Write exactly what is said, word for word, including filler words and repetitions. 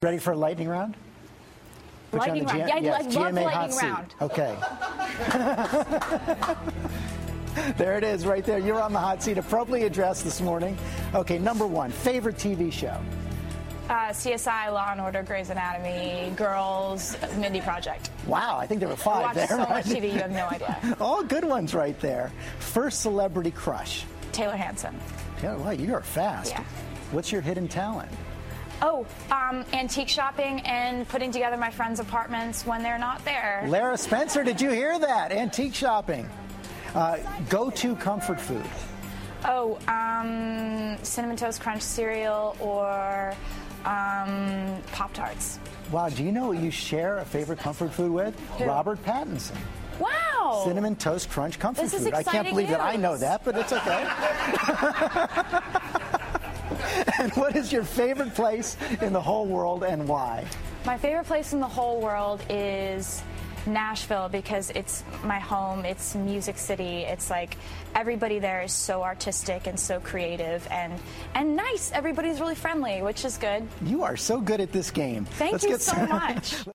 Ready for a lightning round? Put Lightning round. G- Yeah, I yes, love G M A lightning hot round. seat. Okay. There it is right there. You're on the hot seat, appropriately addressed this morning. Okay, number one, favorite T V show? Uh, C S I, Law and Order, Grey's Anatomy, Girls, Mindy Project. Wow, I think there were five I watch there. so right? much T V, you have no idea. All good ones right there. First celebrity crush? Taylor Hanson. Yeah, well, you are fast. Yeah. What's your hidden talent? Oh, um, antique shopping and putting together my friends' apartments when they're not there. Lara Spencer, did you hear that? Antique shopping. Uh, go-to comfort food? Oh, um, Cinnamon Toast Crunch cereal or um, Pop-Tarts. Wow, do you know what you share a favorite comfort food with? Who? Robert Pattinson. Wow! Cinnamon Toast Crunch comfort This is food. I can't exciting believe that I know news. that, but it's okay. And what is your favorite place in the whole world and why? My favorite place in the whole world is Nashville because it's my home, it's Music City, it's like everybody there is so artistic and so creative and and nice. Everybody's really friendly, which is good. You are so good at this game. Thank Let's you get so started. much.